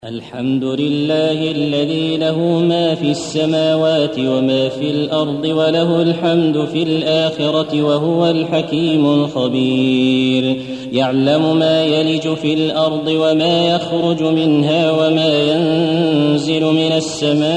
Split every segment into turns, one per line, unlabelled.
الحمد لله الذي له ما في السماوات وما في الأرض وله الحمد في الآخرة وهو الحكيم الخبير. يعلم ما يلج في الأرض وما يخرج منها وما ينزل من السماء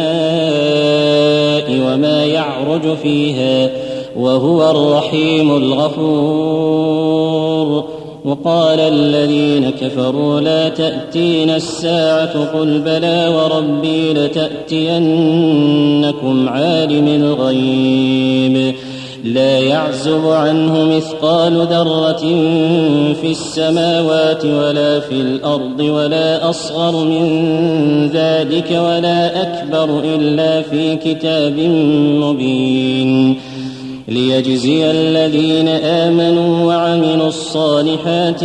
وما يعرج فيها وهو الرحيم الغفور. وقال الذين كفروا لا تأتينا الساعة قل بلى وربي لتأتينكم عالم الغيب لا يعزب عنه مثقال ذرة في السماوات ولا في الأرض ولا أصغر من ذلك ولا أكبر إلا في كتاب مبين ليجزي الذين آمنوا وعملوا الصالحات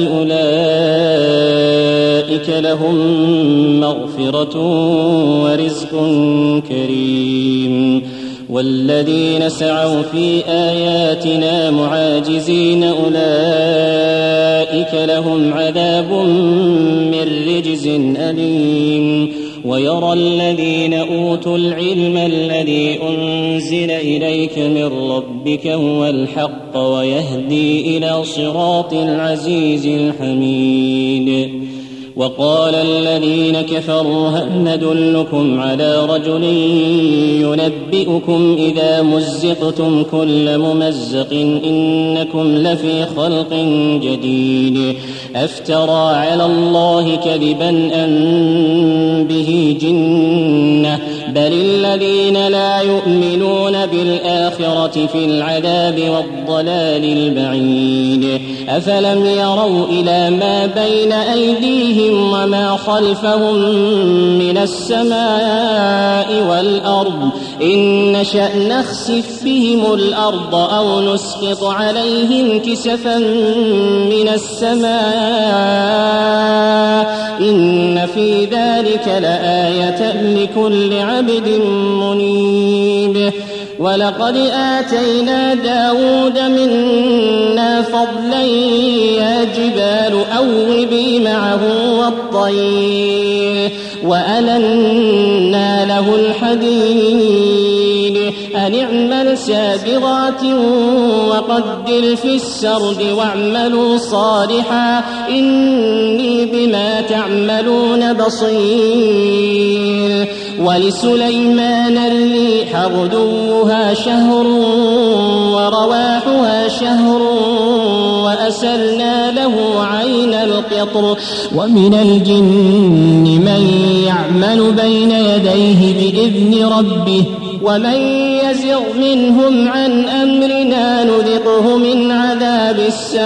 أولئك لهم مغفرة ورزق كريم. والذين سعوا في آياتنا معاجزين أولئك لهم عذاب من رجز أليم. ويرى الذين أوتوا العلم الذي أنزل إليك من ربك هو الحق ويهدي إلى صراط العزيز الحميد. وقال الذين كفروا هل ندلكم على رجل ينبئكم إذا مزقتم كل ممزق إنكم لفي خلق جديد أفترى على الله كذبا أم به جنة بل الذين لا يؤمنون بالآخرة في العذاب والضلال البعيد. أفلم يروا إلى ما بين أيديهم وما خلفهم من السماء والأرض إن نشأ نخسف بهم الأرض أو نسقط عليهم كسفا من السماء إن في ذلك لآية لكل عبد منيب. ولقد آتينا داود منا فضلا يا جبال أوبي معه والطير وألنا له الحديد أن اعمل سابغات وقدر في السرد واعملوا صالحا إني بما تعملون بصير. ولسليمان الريح غدوها شهر ورواحها شهر وأسلنا له عين القطر ومن الجن من يعمل بين يديه بإذن ربه ومن يزغ منهم عن أمرنا نذقه من عذاب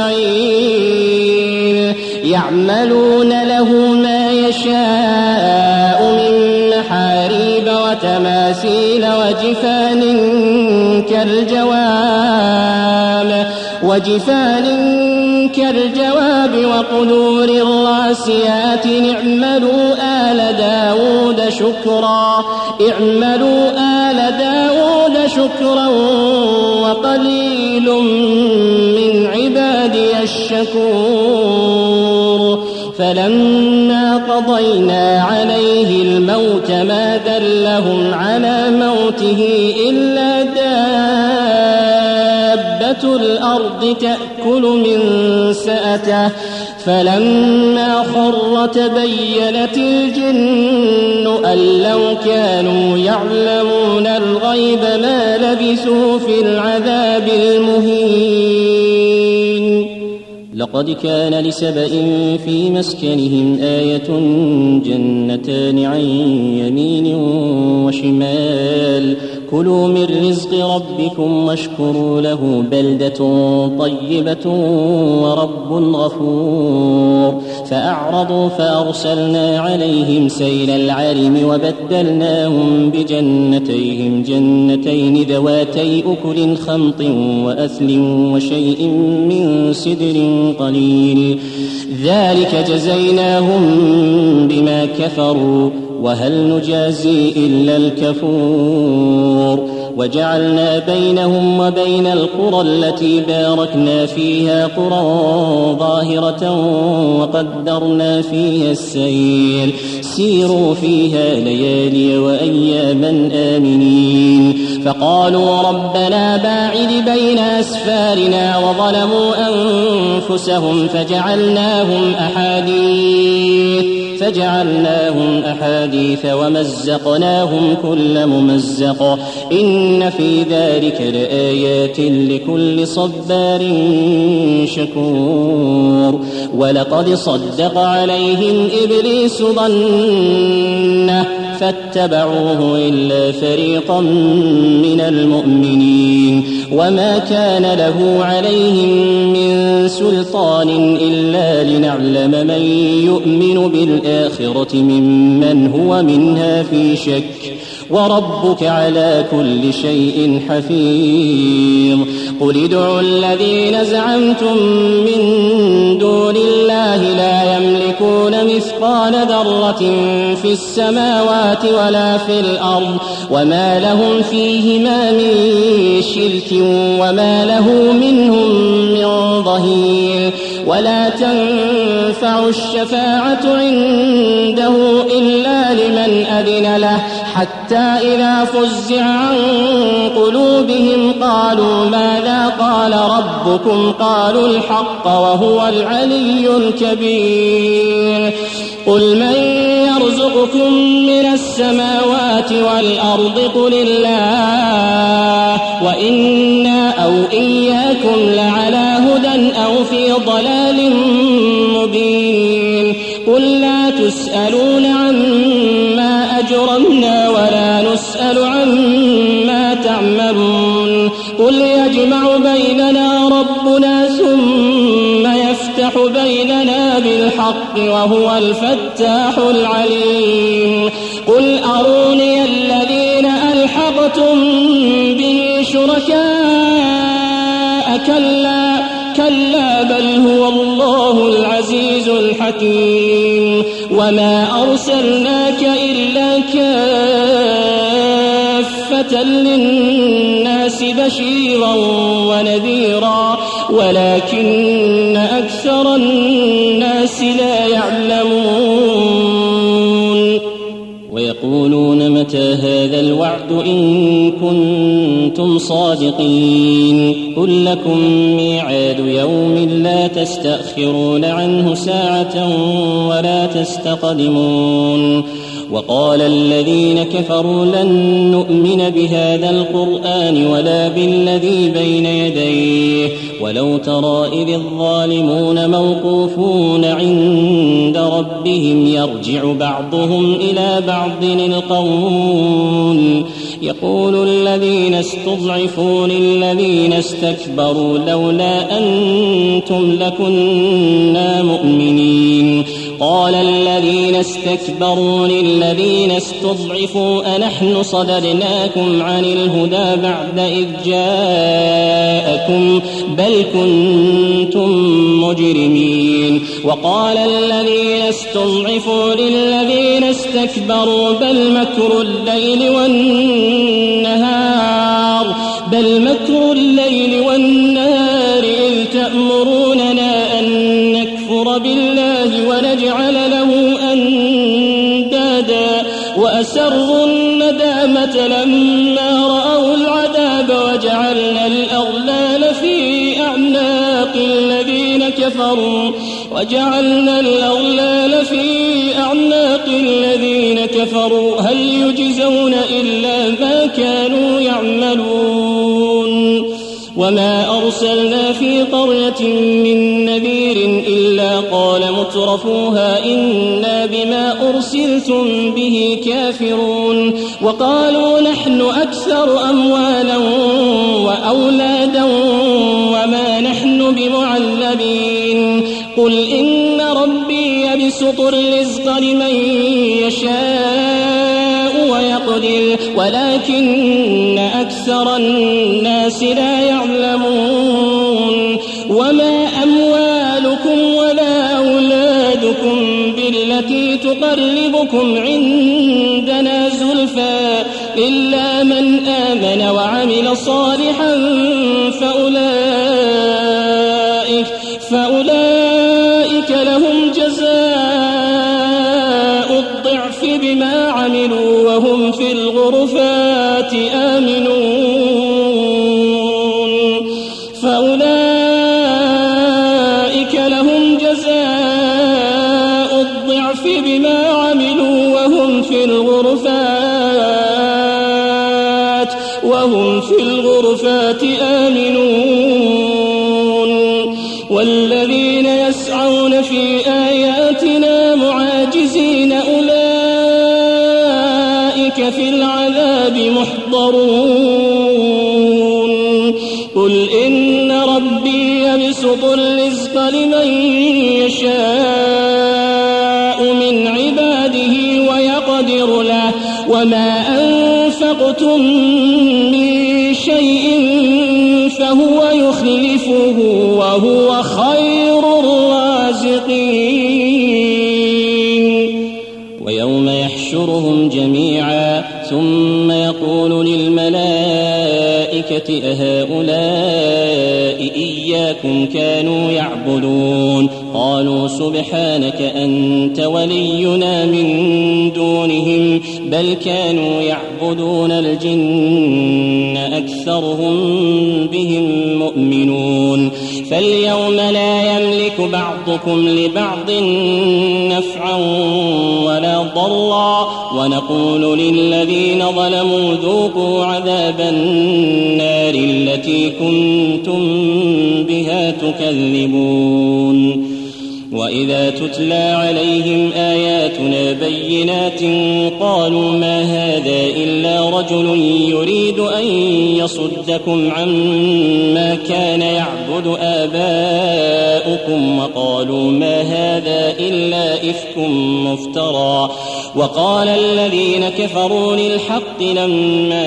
السعير. يعملون له ما يشاء من محاريب وتماثيل وجفان كالجواب وقدور الراسيات اعملوا آل داود شكرا وقليل من عبادي الشكور. فلما قضينا عليه الموت ما دلهم على موته إلا دابة الأرض تأكل من سأته فلما خر تبينت الجن أن لو كانوا يعلمون الغيب ما لبثوا في العذاب المهين. لقد كان لسبإ في مسكنهم آية جنتان عن يمين وشمال كلوا من رزق ربكم واشكروا له بلدة طيبة ورب غفور. فأعرضوا فأرسلنا عليهم سيل العرم وبدلناهم بجنتيهم جنتين ذواتي أكل خمط وأثل وشيء من سدر قليل ذلك جزيناهم بما كفروا وهل نجازي إلا الكفور. وجعلنا بينهم وبين القرى التي باركنا فيها قرى ظاهرة وقدرنا فيها السير سيروا فيها ليالي وأياما آمنين فقالوا ربنا باعد بين أسفارنا وظلموا أنفسهم فجعلناهم أحاديث ومزقناهم كل ممزق إن في ذلك لآيات لكل صبار شكور ولقد صدق عليهم إبليس ظنه فاتبعوه إلا فريقا من المؤمنين وما كان له عليهم من سلطان إلا لنعلم من يؤمن بالآخرة ممن هو منها في شك وربك على كل شيء حفيظ قل ادعوا الذين زعمتم من دون الله لا يملكون مثقال ذرة في السماوات ولا في الأرض وما لهم فيهما من شرك وما له منهم من ظهير ولا تنفع الشفاعة عنده إلا لمن أذن له حتى إذا فزع عن قلوبهم قالوا ماذا قال ربكم قالوا الحق وهو العلي الكبير قل من يرزقكم من السماوات والأرض قل الله وإنا أو إياكم لعلى هدى أو في ضلال مبين قل لا تسألون عما أجرمنا ولا نسأل عما تعملون قل يجمع بيننا ربنا ثم يفتح بيننا بالحق وهو الفتاح العليم قل أروني الذين ألحقتم به شركاء كلا بل هو الله العزيز الحكيم وما أرسلناك إلا كافة للناس بشيرا ونذيرا ولكن أكثر الناس لا يعلمون ويقولون متى هذا الوعد إن كنتم صادقين قل لكم ميعاد يوم لا تستأخرون عنه ساعة ولا تستقدمون وقال الذين كفروا لن نؤمن بهذا القرآن ولا بالذي بين يديه ولو ترى إذ الظالمون موقوفون عند ربهم يرجع بعضهم إلى بعض القول يقول الذين استضعفوا للذين استكبروا لولا أنتم لكنا مؤمنين قال الذين استكبروا للذين استضعفوا أنحن صددناكم عن الهدى بعد إذ جاءكم بل كنتم مجرمين وقال الذين استضعفوا للذين استكبروا بل مكر الليل والنهار إذ تأمروننا أن نكفر بالله ونجعل له أندادا وأسروا الندامة لما رأوا العذاب وجعلنا الأغلال في أعناق الذين كفروا هل يجزون إلا ما كانوا يعملون وما أرسلنا في قرية من نذير إلا قال مترفوها إنا بما أرسلتم به كافرون وقالوا نحن أكثر أموالا وأولادا وما نحن بمعذبين قل إن ربي يبسط الرزق لمن يشاء ويقدر ولكن أكثر الناس لا يعلمون وما أموالكم ولا أولادكم بالتي تقربكم عندنا زلفى إلا من آمن وعمل صالحا فأولئك لهم جزاء الضعف بما عملوا وهم في الغرفات آمنون فأولئك لهم جزاء الضعف بما عملوا وهم في الغرفات آمنون والذين يسعون في آياتنا معاجزين أولئك في العذاب محضرون قل إن ربي يبسط الرزق لمن يشاء من عباده ويقدر له وما أنفقتم من شيء فهو يخلفه وهو خير الرازقين ويوم يحشرهم جميعا ثم يقول للملائكة أهؤلاء إياكم كانوا يعبدون قالوا سبحانك أنت ولينا من دونهم بل كانوا يعبدون الجن أكثرهم بهم مؤمنون فاليوم لا يملك بعضكم لبعض نفعا ولا ضرا ونقول للذين ظلموا ذوقوا عذاب النار التي كنتم بها تكذبون وإذا تتلى عليهم آياتنا بينات قالوا ما هذا إلا رجل يريد أن يصدكم عما كان يعبد آباؤكم وقالوا ما هذا إلا إفك مفترى وقال الذين كفروا للحق لما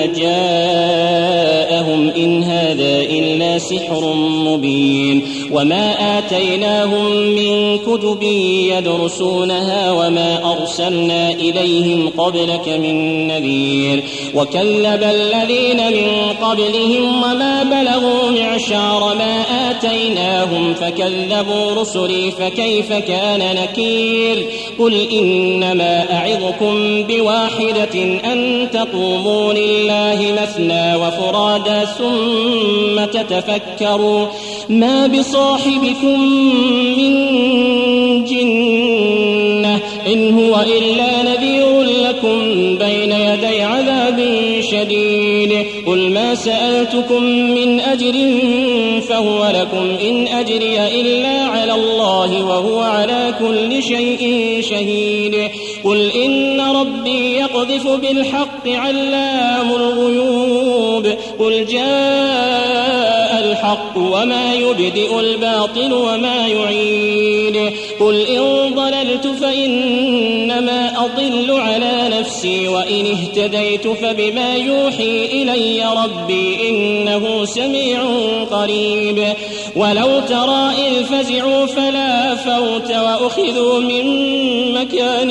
جاءهم إن هذا إلا سحر مبين وما آتيناهم من كتب يدرسونها وما أرسلنا إليهم قبلك من نذير وكذب الذين من قبلهم وما بلغوا معشار ما آتيناهم فكذبوا رسلي فكيف كان نكير قل إنما أعظكم بواحدة أن تقوموا لله مثنى وفرادا ثم تتفكروا ما بصاحبكم من جنة إن هو إلا نذير لكم بين يدي عذاب شديد قل ما سألتكم من أجر فهو لكم إن أجري إلا على الله وهو على كل شيء شهيد قل إن ربي يقذف بالحق علام الغيوب قل جاء الحق وما يبدئ الباطل وما يعيد قل إن ضللت فإنما أضل على نفسي وإن اهتديت فبما يوحي إلي ربي إنه سميع قريب ولو ترى إذ فزعوا فلا فوت وأخذوا من مكان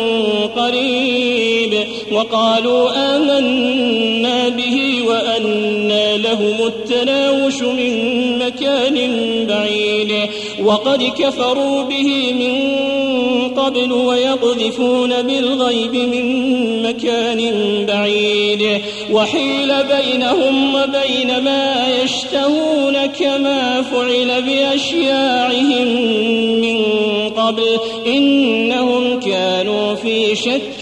قريب وقالوا آمنا به وأنى لهم التناوش من مكان بعيد وقد كفروا به من قبل ويقذفون بالغيب من مكان بعيد وحيل بينهم وبين ما يشتهون كما فعل بأشياعهم من قبل إنهم كانوا في شك